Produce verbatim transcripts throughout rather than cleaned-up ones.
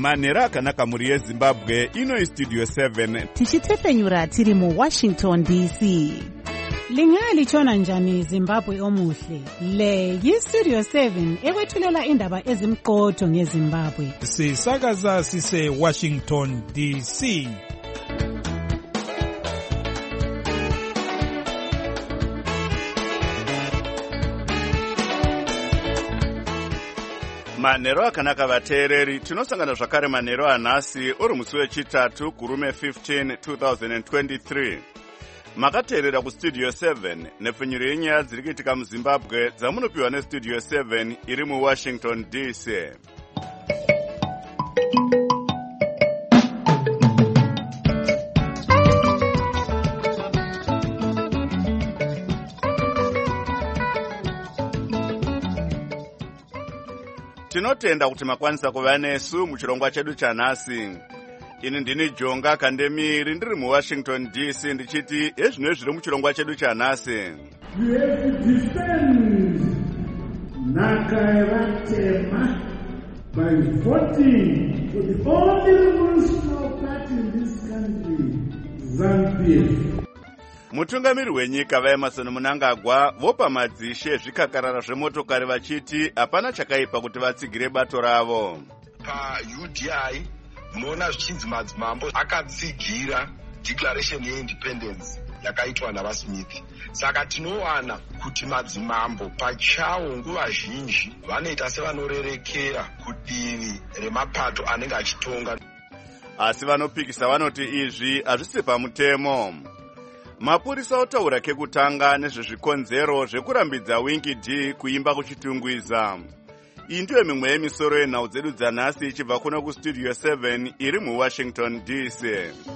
Manhero akanaka muri yeZimbabwe, ino Studio seven. Tichitefenyura tiri mu Washington D C. Lingalitshona njani Zimbabwe omuhle? Le yi Studio seven ekwethulela indaba ezimqotho ngeZimbabwe. Sisakaza sise Washington D C. Manhero akanaka vateereri, tinosangana zvakare manhero anhasi uri musi wechitatu kurume fifteen two thousand twenty-three. Makateerera kuStudio seven nepfenyuro yenyaya dziri kuitika muZimbabwe dzamunopiwa neStudio seven iri muWashington D C. Tinotenda kuti makwanisa kuva nesu muchirongwa chedu chanhasi. Ini ndini Jonga Kandemiri ndiri muWashington D C ndichiti ezvino zviri muchirongwa chedu chanhasi. You have to defend nhaka yevatema by voting for the only revolutionary party in this country, ZANU-P F. Mutungamiri wenyika vaEmmerson Mnangagwa vopa madzishe zvikakarara zvemotokari vachiti hapana chakaipa kuti vatsigire bato ravo. Pa-U D I munoona zvichinzi madzimambo akatsigira declaration yeindependence yakaitwa navaSmith. Saka tinowana kuti madzimambo pachawo nguva zhinji vanoita sevanorerekera kudivi remapato anenge achitonga. Asi vanopikisa vanoti izvi hazvisi pamutemo. Mapurisa otaura kekutanga nezvezvikonzero zvekurambidza Winky D kuimba kuchitungwiza. Iyi ndiyo mimwe yemisoro yenhau dzedu dzanhasi ichibva kuno kuStudio seven iri muWashington D C.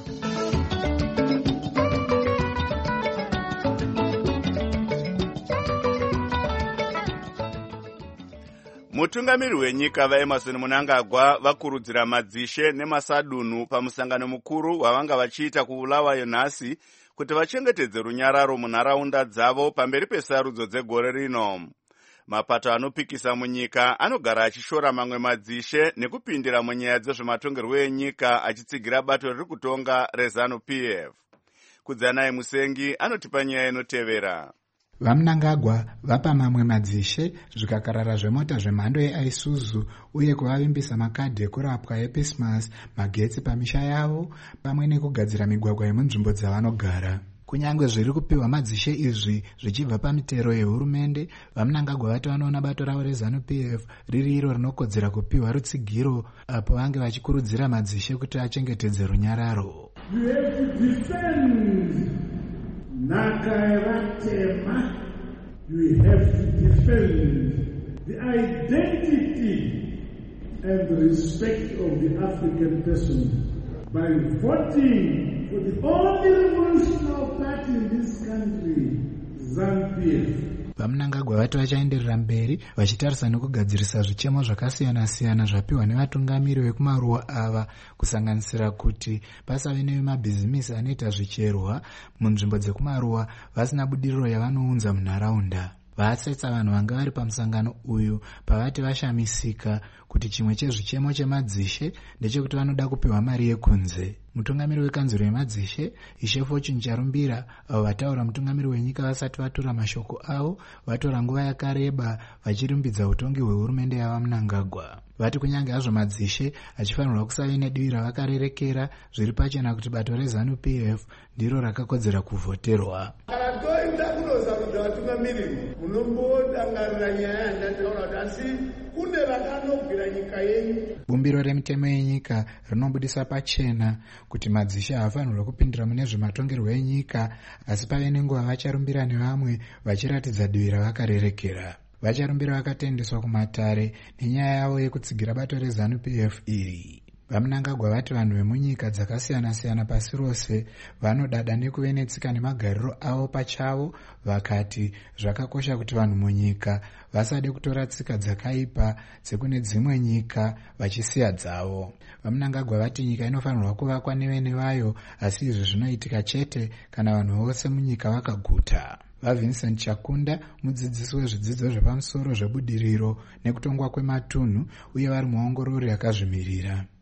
Mutungamiri wenyika vaEmmerson Mnangagwa vakurudzira madzishe nemasadunhu pamusangano mukuru wavanga vachiita kuBulawayo nhasi kuti vachengetedze runyararo munharaunda dzavo pamberi pesarudzo dzegore rino. Mapato anopikisa munyika anogara achishora mamwe madzishe nekupindira munyaya dzezvematongerwo enyika achitsigira bato riri kutonga reZANU-P F. Kudzanaye Musengi anotipa nyaya inotevera. VaMnangagwa vapa mamwe madzishe zvikakarara zvemota zvemhando yeIsuzu uye kuvavimbisa makadhi ekurapwa ePismas, magetsi pamisha yavo pamwe nekugadzira migwagwa yemunzvimbo dzavanogara. Kunyange zviri kupiwa madzishe izvi zvichibva pamitero yehurumende, vaMnangagwa vati vanoona bato ravo reZANU-P F riri iro rinokodzera kupiwa rutsigiro apo vange vachikurudzira madzishe kuti achengetedze runyararo. You have to defend nhaka yevatema. You have to defend the identity and the respect of the African person by voting for the only revolutionary party in this country, ZANU-P F. VaMnangagwa vati vachaenderera mberi vachitarisa nekugadzirisa zvichemo zvakasiyana-siyana zvapiwa nevatungamiri vekumaruwa ava, kusanganisira kuti pasave nevemabhizimisi anoita zvicherwa munzvimbo dzekumaruwa vasina budiriro yavanounza munharaunda. Vatsetsa vanhu vanga vari pamusangano uyu pavati vashamisika kuti chimwe chezvichemo chemadzishe ndechekuti vanoda kupiwa mari yekunze. Mutungamiri wekanzuro yemadzishe Ishe Fortune Charumbira, avo vataura mutungamiri wenyika vasati vatora mashoko avo, vatora nguva yakareba vachirumbidza utongi hwehurumende yavaMnangagwa. Vati kunyange hazvo madzishe achifanirwa kusave nedivi ravakarerekera, zviri pachena kuti bato reZANU-P F ndiro rakakodzera kuvhoterwa. Kana toenda kunozarudza vatungamiri munombodangarira nyaya yandataura kuti asi kune vakanobvira nyika yenyu. Bumbiro remitemo yenyika rinobudisa pachena kuti madzishe haafanirwa kupindira mune zvematongerwo enyika, asi pave nenguva vacharumbira nevamwe vachiratidza divi ravakarerekera. Vacharumbira vakatendeswa kumatare nenyaya yavo yekutsigira bato reZANU-P F iri. VaMnangagwa vati vanhu vemunyika dzakasiyana-siyana pasi rose vanodada nekuve netsika nemagariro avo pachavo, vakati zvakakosha kuti vanhu munyika vasade kutora tsika dzakaipa dzekune dzimwe nyika vachisiya dzavo. VaMnangagwa vati nyika inofanirwa kuvakwa nevene vayo, asi izvi zvinoitika chete kana vanhu vose munyika vakaguta. VaVincent Chakunda, mudzidzisi wezvidzidzo zvepamusoro zvebudiriro nekutongwa kwematunhu uye vari muongorori yakazvimirira.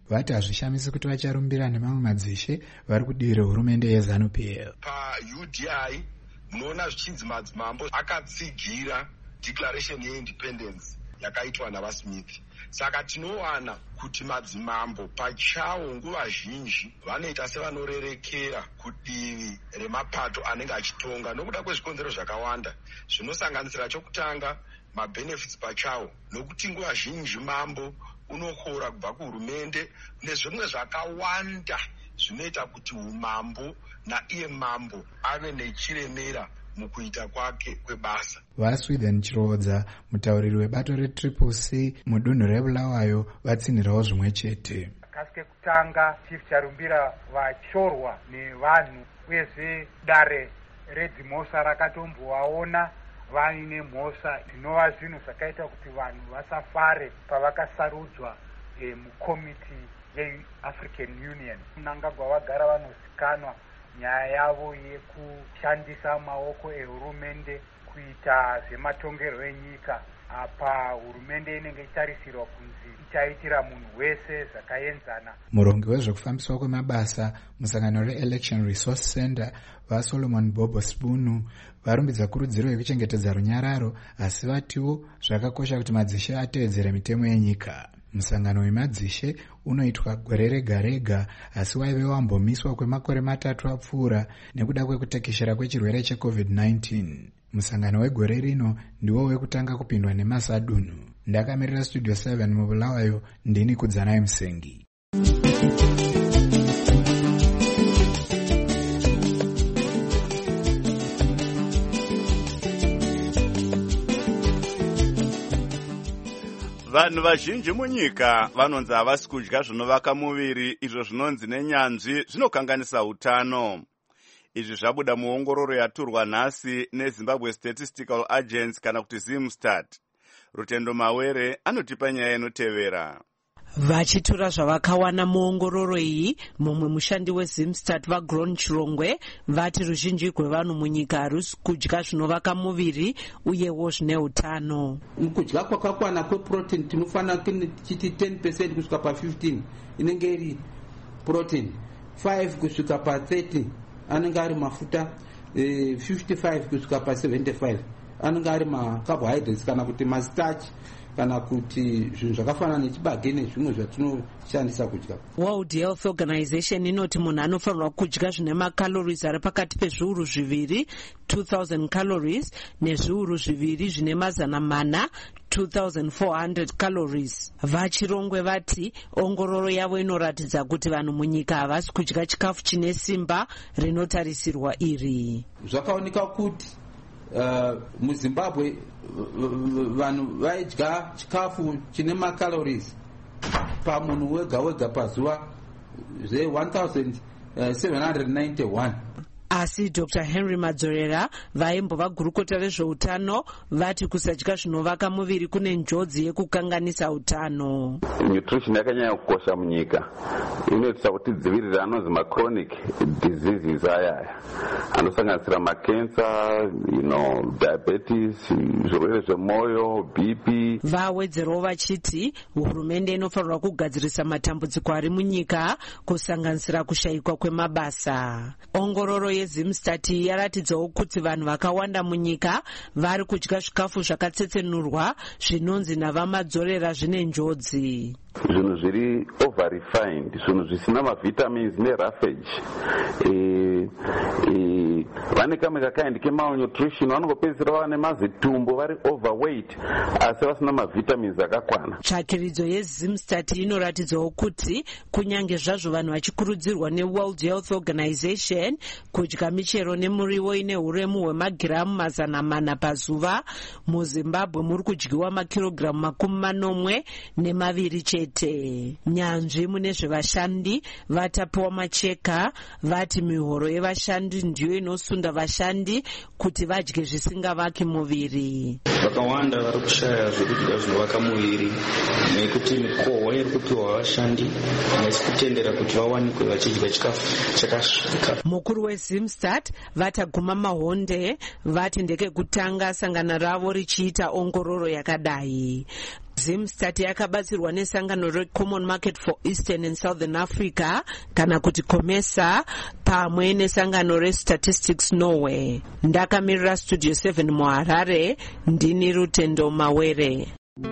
vati hazvishamisi kuti vacharumbira nemamwe madzishe vari kudivi rehurumende yeZANU P F. PaU D I munoona zvichinzi madzimambo akatsigira declaration yeindependence yakaitwa navaSmith. Saka tinowana kuti madzimambo pachawo nguva zhinji vanoita sevanorerekera kudivi remapato anenge achitonga nokuda kwezvikonzero zvakawanda zvinosanganisira chokutanga mabenefits pachawo, nokuti nguva zhinji mambo unokora kubva kuhurumende nezvimwe zvakawanda zvinoita kuti umambo naiye mambo ave nechiremera mukuita kwake kwebasa. VaSweden Chirodza, mutauriri webato retriple C mudunhu reBulawayo, vatsinhirawo zvimwe chete. Kasi kekutanga chief charumbira vashorwa nevanhu uyezve dare redzimhosa rakatombovaona vaine mhosa zvinova zvinhu zvakaita kuti vanhu vasafare pavakasarudzwa e, mukomiti yeAfrican Union. Mnangagwa vagara vanozikanwa nyaya yavo yekushandisa maoko ehurumende kuita zvematongero enyika. Apa hurumende inenge itarisirwa kunzi ichaitira munhu wese zvakaenzana. Murongi wezvekufambiswa kwemabasa musangano reElection Resource Center vaSolomon Bobo Spunu varumbidza kurudziro yekuchengetedza runyararo, asi vatiwo zvakakosha kuti madzishe ateedzere mitemo yenyika. Musangano wemadzishe unoitwa gore rega rega, asi waive wambomiswa kwemakore matatu apfuura nekuda kwekutekeshera kwechirwere checovid nineteen. Musangano wegore rino ndiwo wekutanga kupindwa nemasadunhu. Ndakamirira Studio seven muBulawayo, ndini Kudzanai Musengi. Vanhu vazhinji munyika vanonzi havasi kudya zvinovaka muviri, izvo zvinonzi nenyanzvi zvinokanganisa utano. Izvi zvabuda muongororo yaturwa nhasi neZimbabwe Statistical Agency kana kuti ZimStat. Rutendo Mawere anotipa nyaya inotevera. Vachitura zvavakawana muongororo iyi, mumwe mushandi weZimStat vaGron Chirongwe vati ruzhinji rwevanhu munyika harusi kudya zvinovaka muviri uyewo zvine utano. Kudya kwakakwana kweprotein tinofanira tichiti ten percent kusvika pa fifteen inenge iri protein, five kusvika pa thirty anenge ari mafuta, eh, fifty-five kusvika pa seventy-five anenge ari macarbohydrates kana kuti mastarch kana kuti zvinhu zvakafanana nechibage nezvimwe zvatinoshandisa kudya. World Health Organization inoti munhu anofanirwa kudya zvine macalories ari pakati pezviuru zviviri two thousand calories nezviuru zviviri zvine mazana mana two thousand four hundred calories. VaChirongwe vati ongororo yavo inoratidza kuti vanhu munyika havasi kudya chikafu chine simba rinotarisirwa iri. Zvakaoneka kuti Uh, muZimbabwe vanhu vaidya chikafu chine macalories pamunhu wega wega pazuva zve one thousand seven hundred ninety-one. Asi Doctor Henry Madzorera vaimbova gurukota rezveutano vati kusadya zvinovaka muviri kune njodzi yekukanganisa utano. Nutrition yakanyanya kukosha munyika. Inoita kuti dzivirira anonzi machronic diseases aya anosanganisira macancer, you know, diabetes, zvirwere zvemwoyo, B P. Vawedzerawo vachiti hurumende inofanirwa kugadzirisa matambudziko ari munyika kusanganisira kushayikwa kwemabasa. Ongororo yeZimStat yaratidzawo kuti vanhu vakawanda munyika vari kudya zvikafu zvakatsetsenurwa zvinonzi navamadzorera zvine njodzi. Zvinhu zviri over refined, zvinhu zvisina mavitamins neroughage, e, e, vane kamwe kakaindi kemalnutrition, vanongopedzisira vane mazitumbu vari overweight asi vasina mavitamins akakwana. Tsvakiridzo yeZimStat inoratidzawo kuti kunyange zvazvo vanhu vachikurudzirwa neWorld Health Organization kudya michero nemuriwo ine uremu hwemagiramu mazana mana pazuva, muZimbabwe muri kudyiwa makirogiramu makumi manomwe nemaviri chete. Nyanzvi mune zvevashandi vatapiwa macheka vati mihoro yevashandi ndiyo inosunda vashandi kuti vadye zvisingavaki muviri. Vakawanda vari kushaya zvekudya zvinovaka muviri nekuti mikohwa iri kupiwa vashandi haisi kutendera kuti vawanikwe vachidya chikafu chakasvika. Mukuru weZimStat vataguma mahonde vati ndekekutanga sangano ravo richiita ongororo yakadai. Zimstat yakabatsirwa nesangano reCommon Market for Eastern and Southern Africa kana kuti COMESA pamwe nesangano reStatistics Norway. Ndakamirira Studio seven muHarare, ndini Rutendo Mawere.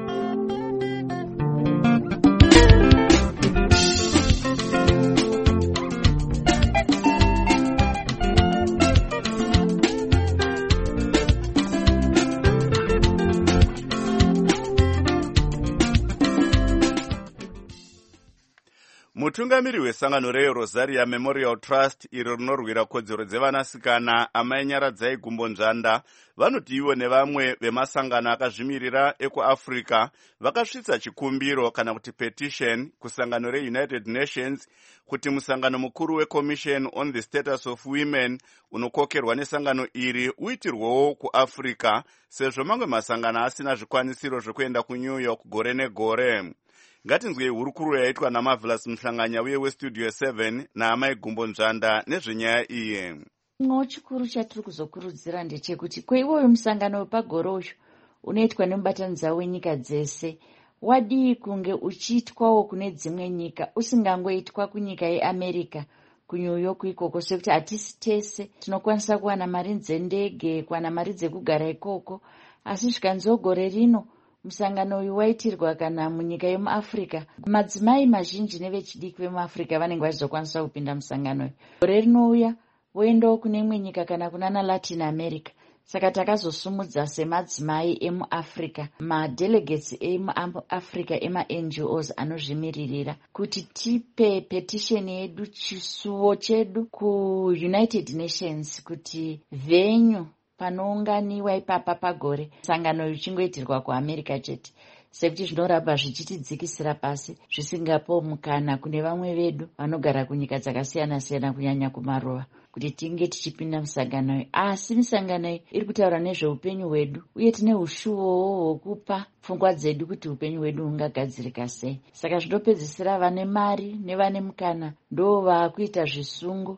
Mutungamiri wesangano reRosaria Memorial Trust iro rinorwira kodzero dzevanasikana amai Nyaradzai Gumbo Nzvanda vanoti ivo nevamwe vemasangano akazvimirira ekuAfrica vakasvitsa chikumbiro kana kuti petition kusangano reUnited Nations kuti musangano mukuru weCommission on the Status of Women unokokerwa nesangano iri uitirwewo kuAfrica sezvo mamwe masangano asina zvikwanisiro zvekuenda kuNew York gore negore. Ngatinzwe hurukuru yaitwa naMarvelous Mhlanganya uye weStudio seven naamai Gumbo Nzvanda nezvenyaya iyi. Chimwe chikuru chatiri kuzokurudzira ndechekuti kweiwoyo musangano wepagore uyu unoitwa nemubatanidzwa wenyika dzese wadii kunge uchiitwawo kune dzimwe nyika usingangoitwa kunyika yeAmerica kuNew York ikoko sekuti hatisi tese tinokwanisa kuwana mari dzendege kuwana mari dzekugara ikoko asi zvikanzo gore rino musangano uyu waitirwa kana munyika yemuAfrica madzimai mazhinji nevechidiki vemuAfrica vanenge vachizokwanisa kupinda musangano uyu. Gore rinouya voendawo kune imwe nyika kana kunana Latin America. Saka takazosumudza semadzimai emuAfrica madelegates emuAfrica ema-N G Os anozvimiririra kuti tipe petition yedu chisuwo chedu kuUnited Nations kuti venyu panounganiwa ipapa pagore sangano richingoitirwa kuAmerica chete sekuti zvinoramba zvichitidzikisira pasi zvisingapo mukana kune vamwe vedu vanogara kunyika dzakasiyana siyana kunyanya kumarova kuti tinge tichipinda musangano iyi. Asi misangano iyi iri kutaura nezveupenyu hwedu uye tine ushuwowo hwokupa pfungwa dzedu kuti upenyu hwedu hungagadzirika sei. Saka zvinopedzisira vane mari nevane mukana ndo vakuita zvisungo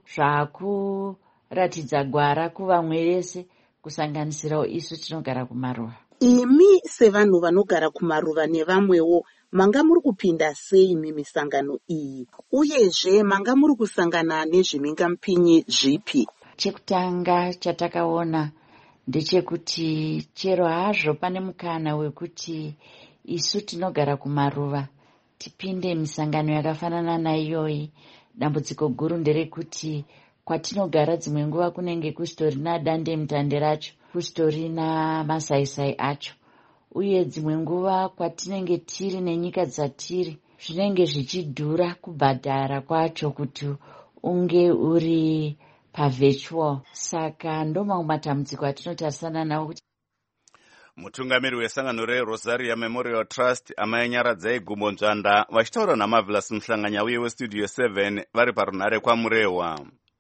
zvakuratidza gwara kuvamwe vese kusanganisirawo isu tinogara kumaruva. Imi sevanhu vanogara kumaruva nevamwewo manga muri kupinda sei mimisangano iyi uyezve manga muri kusangana nezvimingamupinyi zvipi? Chekutanga chatakaona ndechekuti chero hazvo pane mukana wekuti isu tinogara kumaruva tipinde misangano yakafanana naiyoyi, dambudziko guru nderekuti kwatinogara dzimwe nguva kunenge kustorina dande mutande racho, kustorina masaisai acho, uye dzimwe nguva kwatinenge tiri nenyika dzatiri zvinenge zvichidhura kubhadhara kwacho kuti unge uri pavirtual. Saka ndoma matambudziko atinotarisana nawo. Mutungamiri wesangano reRosaria Memorial Trust amai Nyaradzai Gumbo Nzvanda vachitaura naMarvelous Mhlanganya uye weStudio seven vari parunhare kwaMurewa.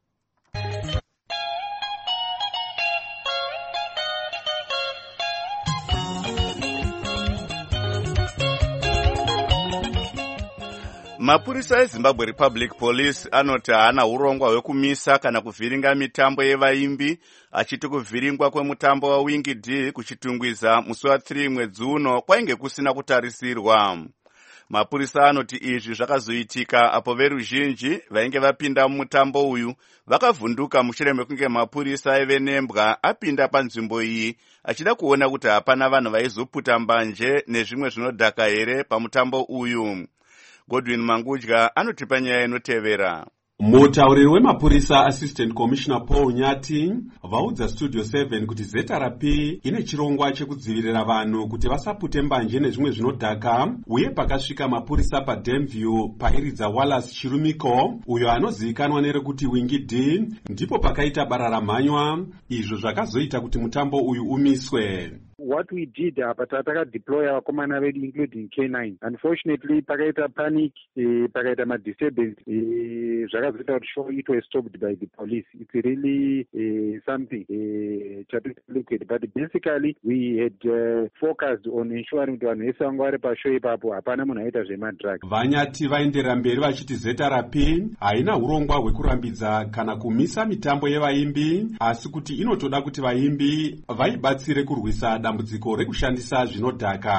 Mapurisa eZimbabwe Republic Police anoti haana urongwa hwekumisa kana kuvhiringa mitambo yevaimbi, achiti kuvhiringwa kwemutambo waWingi D kuchitungwiza musi wa3 mwedzi uno kwainge kusina kutarisirwa. Mapurisa anoti izvi zvakazoitika apo veruzhinji vainge vapinda mumutambo uyu vakavhunduka mushure mekunge mapurisa aive nembwa apinda panzvimbo iyi achida kuona kuti hapana vanhu vaizoputa mbanje nezvimwe zvinodhaka here pamutambo uyu. Godwin Mangudya anotipa nyaya inotevera. Mutauriri wemapurisa Assistant Commissioner Paul Nyati vaudza Studio seven kuti Z R P ine chirongwa chekudzivirira vanhu kuti vasapute mbanje nezvimwe zvinodhaka, uye pakasvika mapurisa paDenview pairidza Wallace Chirumiko uyo anozivikanwa nerekuti Wingi D, ndipo pakaita bara ramhanywa, izvo zvakazoita kuti mutambo uyu umiswe. What we did apa tataka deploy vakomana vedu including K nine. Unfortunately pakaita panic, eh, pakaita ma disturbance, eh, zvakazoita kuti show it was stopped by the police. It's really eh, something eh, to look at, but basically we had uh, focused on ensuring kuti vanhu vese vanga vari pashow ipapo hapana munhu aita zvemadrugs. Vanyati vaenderera mberi vachiti Z R P haina urongwa hwekurambidza kana kumisa mitambo yevaimbi, asi kuti inotoda kuti vaimbi vaibatsire kurwisa dambudziko rekushandisa zvinodhaka. We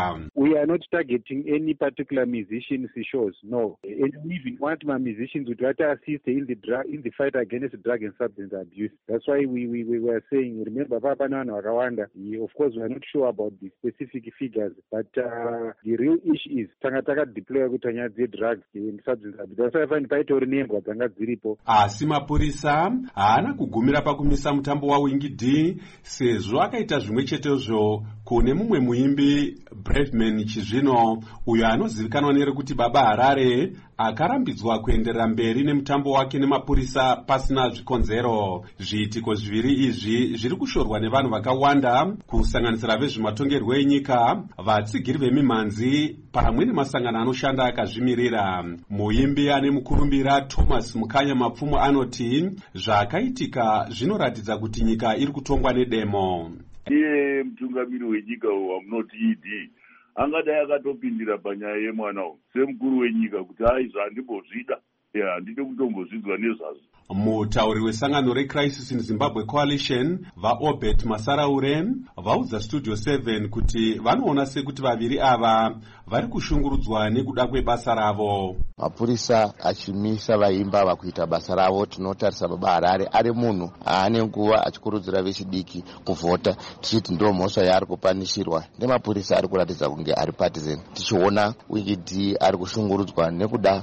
we are not targeting any particular musicians shows, no. And we even want my musicians to try to assist in the drug, in the fight against drug and substance abuse. That's why we, we, we were saying, remember, Papa Nana Rwanda, of course, we are not sure about the specific figures, but uh, the real issue is Tangataka deploy the drugs and substance abuse. That's why I find Paito remember Tangatziripo. Asi mapurisa haana kugumira pakumisa mutambo waWingy D sezvo akaita zvimwe chetezvo kune mumwe muimbi Braveman Chizvino uyo anozivikanwa nerekuti Baba Harare akarambidzwa kuenderera mberi nemutambo wake nemapurisa pasina zvikonzero. Zviitiko zviviri izvi zviri kushorwa nevanhu vakawanda kusanganisira vezvematongerwo enyika, vatsigiri vemimhanzi pamwe nemasangano anoshanda akazvimirira. Muimbi ane mukurumbira Thomas Mukanya Mapfumo anoti zvakaitika zvinoratidza kuti nyika iri kutongwa nedemo. Iye mutungamiri wenyika wamunoti E D angadai akatopindira panyaya yemwana uyu semukuru wenyika kuti hai zvandimbozvida handidi kutombozvidzwa nezvazvo. Mutauri wesangano reCrisis in Zimbabwe Coalition vaObert Masaraure vaudza Studio seven kuti vanoona sekuti vaviri ava vari kushungurudzwa nekuda kwebasa ravo. Mapurisa achimisa vaimba vakuita basa ravo, tinotarisa Baba Harare ari munhu aane nguva achikurudzira vechidiki kuvhota, tichiti ndo mhosva yaari kupanishirwa nemapurisa ari kuratidza kunge ari partisan. Tichiona Wingy D ari kushungurudzwa nekuda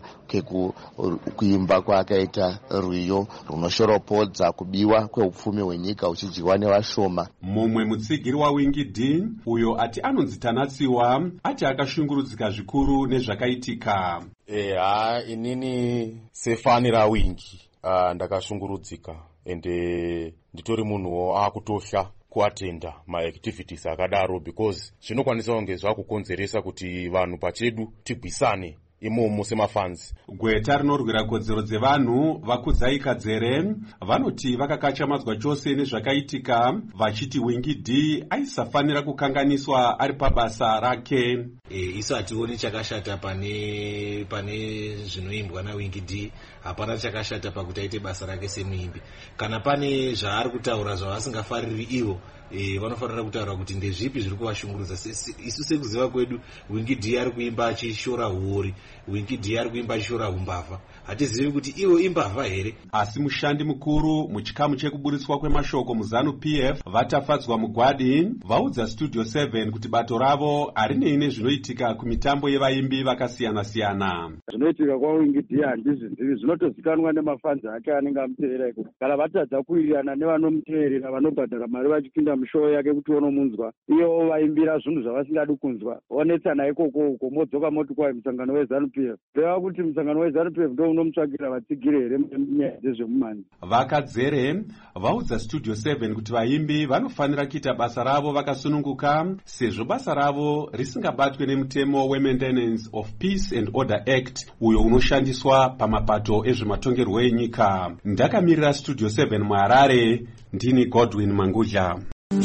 kwekuimba kwakaita rwiyo runoshoropodza kubiwa kweupfumi hwenyika uchidyiwa nevashoma. Mumwe mutsigiri waWingy D uyo ati anonzi Tanatsiwa ati akashungurudzika zvikuru nezvakaitika. Eha, inini sefani raWingy uh, ndakashungurudzika ende nditori munhuwo akutosha kuatenda maactivities akadaro because zvinokwanisa kunge zvakukonzeresa kuti vanhu pachedu tigwisane imomo semafanzi. Gweta rinorwira kodzero dzevanhu vakudzai Kadzere vanoti vakakachamadzwa chose nezvakaitika vachiti Wingy D aisafanira kukanganiswa ari pabasa rake. E, isu hationi chakashata pane pane zvinoimbwa naWingy D, hapana chakashata pakuti aite basa rake semuimbi. Kana pane zvaari kutaura zvavasingafariri ivo, e, vanofanira kutaura kuti ndezvipi zviri kuvashungurudza. Isu sekuziva kwedu Wingy D ari kuimba achishora huori, Wingy D ari kuimba achishora umbavha, hatizivi kuti ivo imbavha here. Asi mushandi mukuru muchikamu chekuburitswa kwemashoko muZanu P F vatafadzwa mugwadi vaudza Studio seven kuti bato ravo harinei nezvinoitika kumitambo yevaimbi vakasiyana siyana. Zvinoitika kwaWingy D handizvizivi, zvinotozikanwa nemafanzi ake anenge amuteerera iko. Kana vatadza kuwirirana nevanomuteerera vanobhadhara mari vachipinda mushoo yake kuti onomunzwa, iyewo vaimbira zvinhu zvavasingadi kunzwa, onetsana ikoko uko modzoka moti kwai musangano weZanu P F. Reva kuti musangano weZanu P F ndo unomutsvagira vatsigiri here munyaya dzezvemumhanzi. Vakadzere vaudza Studio seven kuti vaimbi vanofanira kuita basa ravo vakasununguka sezvo basa ravo risingabatwe nemutemo weMaintenance of Peace and Order Act uyo unoshandiswa pamapato ezvematongerwo enyika. Ndakamirira Studio seven muHarare, ndini Godwin Mangudla.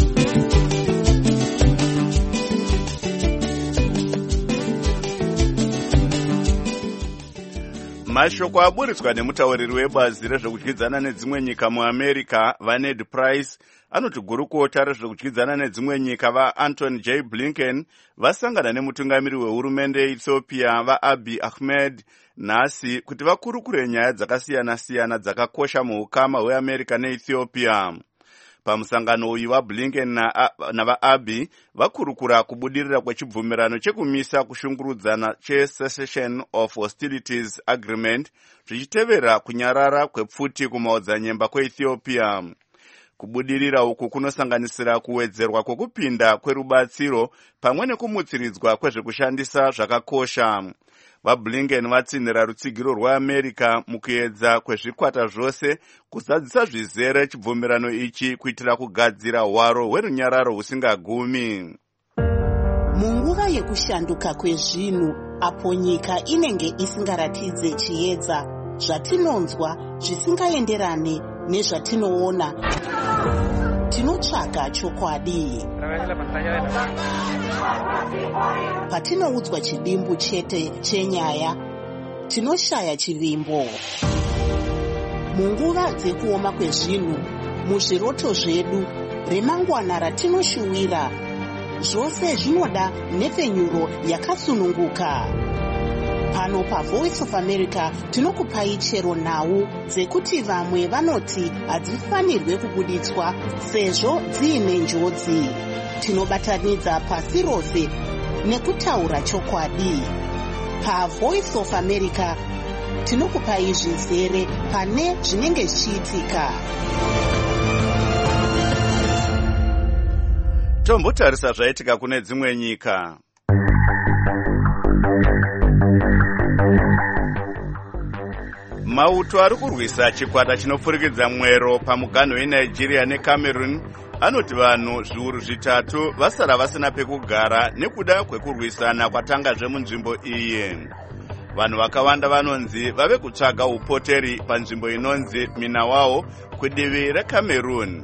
Mashoko aburitswa nemutauriri webazi rezvekudyidzana nedzimwe nyika muAmerica vaNed Price anoti gurukota rezvekudyidzana nedzimwe nyika vaAntony J Blinken vasangana nemutungamiri wehurumende yeEthiopia vaAbiy Ahmed nhasi kuti vakurukure nyaya dzakasiyana-siyana dzakakosha muukama hweAmerica neEthiopia. Pamusangano uyu vaBlinken navaAbiy vakurukura kubudirira kwechibvumirano chekumisa kushungurudzana cheCessation of Hostilities Agreement zvichitevera kunyarara kwepfuti kumaodzanyemba kweEthiopia. Kubudirira uku kunosanganisira kuwedzerwa kwekupinda kwerubatsiro pamwe nekumutsiridzwa kwezvekushandisa zvakakosha. VaBlinken vatsinhira rutsigiro rweAmerica mukuedza kwezvikwata zvose kuzadzisa zvizere chibvumirano ichi kuitira kugadzira hwaro hwerunyararo husingagumi. Munguva yekushanduka kwezvinhu apo nyika inenge isingaratidze chiedza, zvatinonzwa zvisingaenderane nezvatinoona, tinotsvaga chokwadi. Patinoudzwa chidimbu chete chenyaya, tinoshaya chivimbo. Munguva dzekuoma kwezvinhu, muzviroto zvedu, remangwana ratinoshuwira, zvose zvinoda nhepfenyuro yakasununguka. Pano paVoice of America tinokupai chero nhau dzekuti vamwe vanoti hadzifanirwe kubuditswa sezvo dziine njodzi. Tinobatanidza pasi rose nekutaura chokwadi. PaVoice of America tinokupai zvizere pane zvinenge zvichiitika. Tombotarisa zvaitika kune dzimwe nyika. Mauto ari kurwisa chikwata chinopfurikidza mwero pamuganho weNigeria neCameroon anoti vanhu zviuru zvitatu vasara vasina pekugara nekuda kwekurwisana kwatanga zvemunzvimbo iyi. Vanhu vakawanda vanonzi vave kutsvaga upoteri panzvimbo inonzi Minawawo kudivi reCameroon.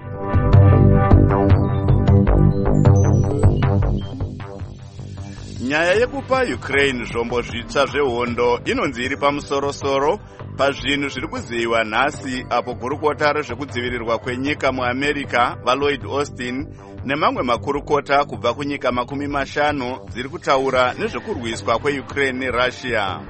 Nyaya yekupa Ukraine zvombo zvitsva zvehondo inonzi iri pamusoro-soro pazvinhu zviri kuziviwa nhasi, apo gurukota rezvekudzivirirwa kwenyika muAmerica vaLloyd Austin nemamwe makurukota kubva kunyika makumi mashanu dziri kutaura nezvekurwiswa kweUkraine neRussia.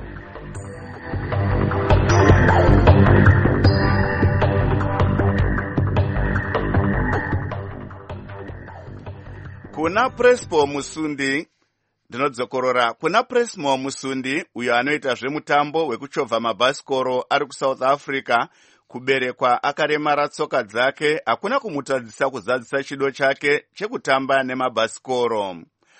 Kuna Prespo Musundi Ndinodzokorora kuna Presmo Musundi, uyo anoita zvemutambo wekuchovha mabhasikoro ari kuSouth Africa, kuberekwa akaremara tsoka dzake hakuna kumutadzisa kuzadzisa chido chake chekutamba nemabhasikoro.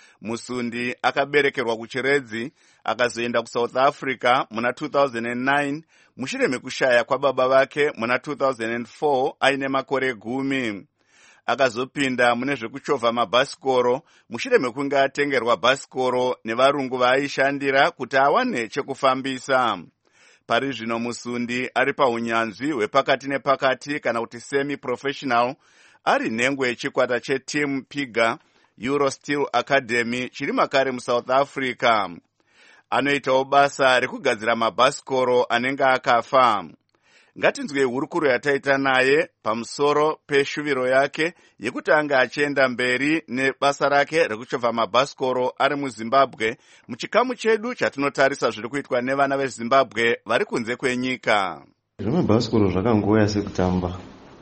Musundi akaberekerwa kuChiredzi akazoenda kuSouth Africa muna two thousand nine mushure mekushaya kwababa vake muna two thousand four aine makore gumi. Akazopinda mune zvekuchovha mabhasikoro mushure mekunge atengerwa bhasikoro nevarungu vaaishandira kuti awane chekufambisa. Pari zvino Musundi ari paunyanzvi hwepakati nepakati kana kuti semi-professional, ari nhengwe yechikwata cheTeam Piga Eurosteel Academy chiri makare muSouth Africa. Anoitawo basa rekugadzira mabhasikoro anenge akafa. Ngatinzwe hurukuro yataita naye pamusoro peshuviro yake yekuti anga achienda mberi nebasa rake rekuchovha mabhasikoro ari muZimbabwe, muchikamu chedu chatinotarisa zviri kuitwa nevana veZimbabwe vari kunze kwenyika. Zvemabhasikoro zvakangouya sekutamba.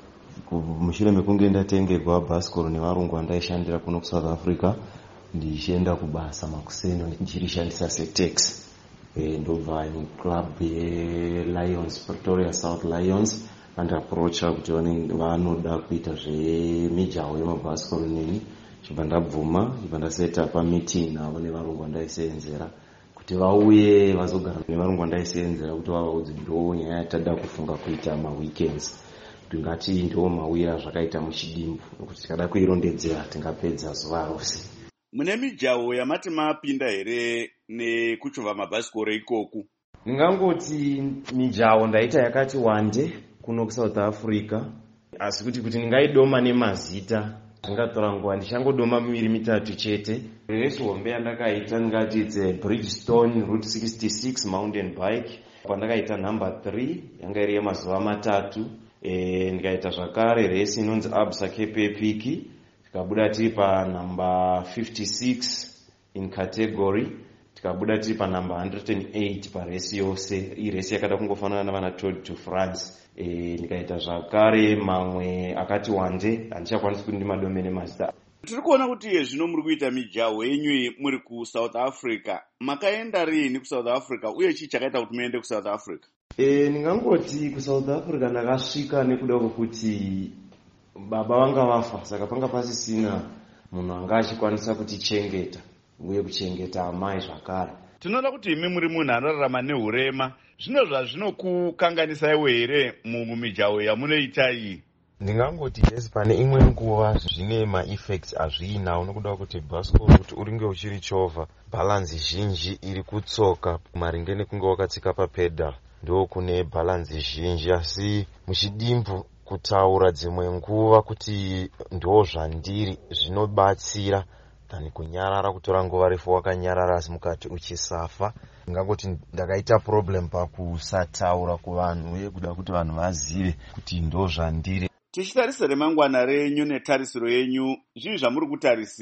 Mushure mekunge ndatengerwa bhasikoro nevarungu vandaishandira kuno kuSouth Africa, ndichienda kubasa makuseni ndichirishandisa setaxi. Ndobva muclub yeLions, Pretoria South Lions, vandaapproacha kuti vanoda kuita zvemijaho yemabhasikoro neni. Chibva ndabvuma, chibva ndaseta pameeting navo nevarungu vandaisenzera kuti vauye vazogara nevarungu vandaisenzera kuti vavaudze ndo nyaya yatada kufunga kuita maweekends. Tingati ndo mawira zvakaita muchidimbu, nokuti tikada kuirondedzera tingapedza zuva rose. Mune mijaho yamati mapinda here nekuchovha mabhasikoro ikoku? Ndingangoti mijaho ndaita yakati wande kuno kuSouth Africa, asi kuti kuti ndingaidoma nemazita ndingatora nguva, ndichangodoma miviri mitatu chete. Resi hombe yandakaita ndingati it's Bridgestone Route sixty-six mountain bike, pandakaita number three yanga iri yemazuva matatu. E, ndikaita zvakare resi inonzi Absa Cape Epic, tikabuda tiri pa number fifty-six in category, tikabuda tiri pa number one hundred eight pa resi yose. Iyi resi yakada kungofanana navana Tour de France. E, ndikaita zvakare mamwe akati wande handichakwanisi kuti ndimadomene mazita. Tiri kuona kuti zvino muri kuita mijaho yenyu muri kuSouth Africa. Makaenda rini kuSouth Africa uye chii chakaita kuti muende kuSouth Africa? E, ndingangoti kuSouth Africa ndakasvika nekuda kwokuti baba vanga vafa, saka panga pasisina munhu anga achikwanisa kutichengeta uye kuchengeta amai zvakare. Tinoda kuti imi muri munhu anorarama neurema, zvino zvazvinokukanganisaiwo here mumijaho yamunoita iyi? Ndingangoti yes, pane imwe nguva zvine ma-effects azviinawo, nokuda kuti bhasikoro kuti uringe uchirichovha balance zhinji iri kutsoka maringe nekunge wakatsika papedal, ndo kune balance zhinji. Asi muchidimbu kutaura dzimwe nguva kuti ndo zvandiri zvinobatsira than kunyarara, kutora nguva refu wakanyarara asi mukati uchisafa. Ndingangoti ndakaita problem pakusataura kuvanhu uye kuda kuti vanhu vazive kuti ndo zvandiri. Tichitarisa remangwana renyu netarisiro yenyu, zvii zvamuri kutarisira?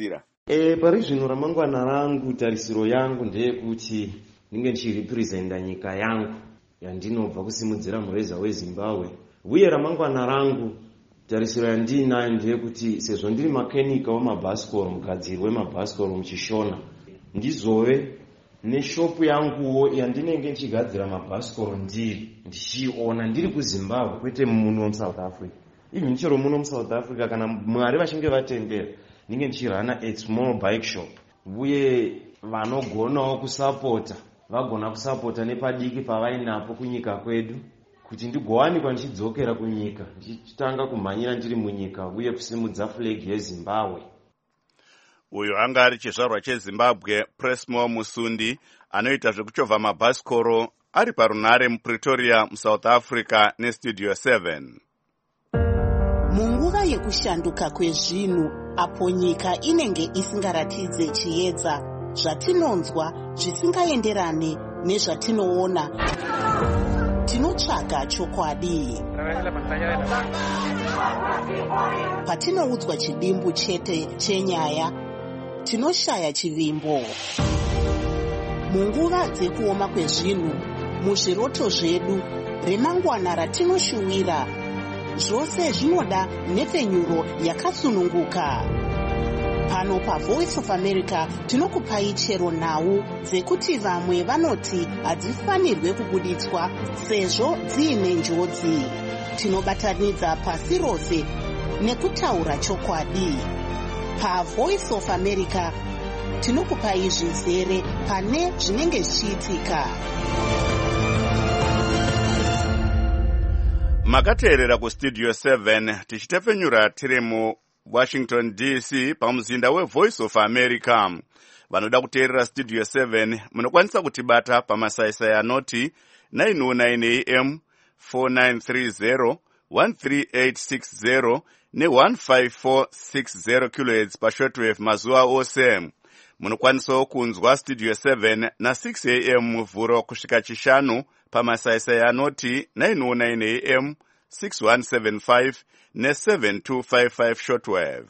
E, pari zvino ramangwana rangu tarisiro yangu ndeyekuti ndinge ndichirepresenta nyika yangu yandinobva kusimudzira mureza weZimbabwe. Uye ramangwana rangu tarisiro yandinayo ndeyekuti sezvo ndiri makenika wemabhasikoro, mugadziri wemabhasikoro muchishona, ndizove neshopu yanguwo yandinenge ndichigadzira mabhasikoro ndiri ndichiona ndiri kuZimbabwe kwete muno muSouth Africa. Even chero muno muSouth Africa kana mwari vachinge vatendera ndinge ndichirana a small bike shop. Uye vanogonawo kusapota vagona kusapota nepadiki pavainapo kunyika kwedu kuti ndigowanikwa ndichidzokera kunyika ndichitanga kumhanyira ndiri munyika uye kusimudza flag yeZimbabwe. Uyo anga ari chizvarwa cheZimbabwe Presmo Musundi anoita zvekuchovha mabhasikoro ari parunhare muPretoria muSouth Africa neStudio seven. Munguva yekushanduka kwezvinhu apo nyika inenge isingaratidze chiedza zvatinonzwa zvisingaenderane nezvatinoona, tinotsvaga chokwadi. Patinoudzwa chidimbu chete chenyaya, tinoshaya chivimbo. Munguva dzekuoma kwezvinhu, muzviroto zvedu, remangwana ratinoshuwira, zvose zvinoda nhepfenyuro yakasununguka. Pano paVoice of America tinokupai chero nhau dzekuti vamwe vanoti hadzifanirwe kubuditswa sezvo dziine njodzi. Tinobatanidza pasi rose nekutaura chokwadi. PaVoice of America tinokupai zvizere pane zvinenge zvichiitika. Makateerera kuStudio seven tichitepfenyura tiri mu Washington D C pamuzinda weVoice of America. Vanoda kuteerera Studio seven munokwanisa kutibata pamasaisai anoti nine oh nine A M, four nine three zero, one three eight six zero ne one five four six zero kilohertz pashortwave mazuva ose. Munokwanisawo kunzwa Studio seven na six A M muvhuro kusvika chishanu pamasaisai anoti nine oh nine A M, six one seven five ne seven two five five shortwave.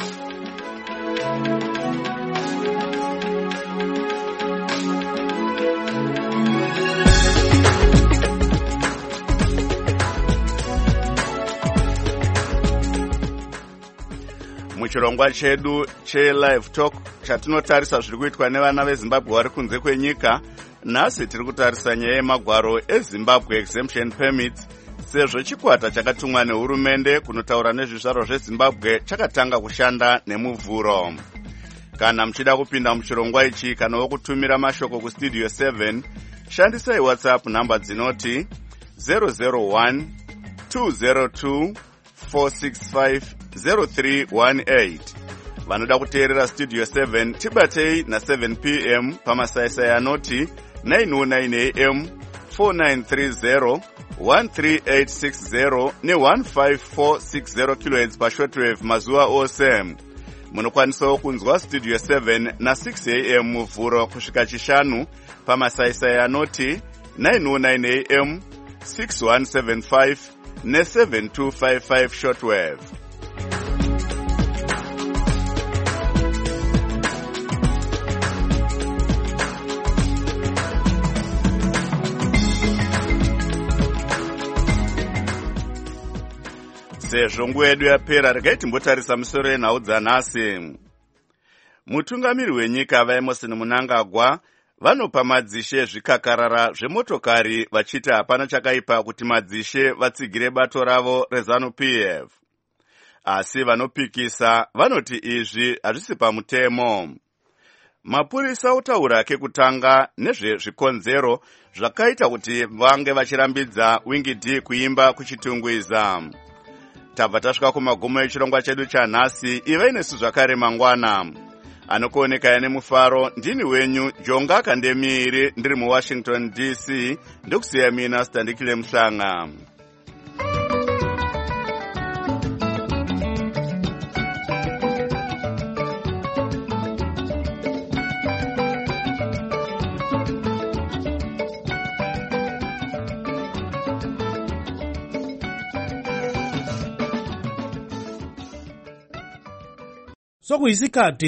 Muchirongwa chedu che-Live Talk chatinotarisa zviri kuitwa nevana veZimbabwe vari kunze kwenyika, nhasi tiri kutarisa nyaya yemagwaro eZimbabwe Exemption Permits, sezvo chikwata chakatumwa nehurumende kunotaura nezvizvarwa zveZimbabwe chakatanga kushanda nemuvhuro. Kana muchida kupinda muchirongwa ichi kana wokutumira mashoko kuStudio seven, shandisai WhatsApp namba dzinoti zero zero one two zero two four six five zero three one eight. Vanoda kuteerera Studio seven tibatei na seven p m pamasaisai anoti nine oh nine A M, four nine three zero, one three eight six zero ne one five four six zero kilohertz pashortwave mazuva ose. Munokwanisawo kunzwa Studio seven na six A M muvhuro kusvika chishanu pamasaisai anoti nine oh nine A M, six one seven five ne seven two five five shortwave. Sezvo nguva yedu yapera, regai timbotarisa musoro yenhau dzanhasi. Mutungamiri wenyika vaEmmerson Mnangagwa vanopa madzishe zvikakarara zvemotokari vachiti hapana chakaipa kuti madzishe vatsigire bato ravo reZANU-P F. Asi vanopikisa vanoti izvi hazvisi pamutemo. Mapurisa otaura kekutanga nezvezvikonzero zvakaita kuti vange vachirambidza Wingy D kuimba kuchitungwiza. Tabva tasvika kumagumo echirongwa chedu chanhasi. Ivai nesu zvakare mangwana. Anokuoneka nemufaro ndini wenyu Jonga Kandemiiri ndiri muWashington D C, ndokusiya mina Standikile Mhlanga. Sokuyisikhathi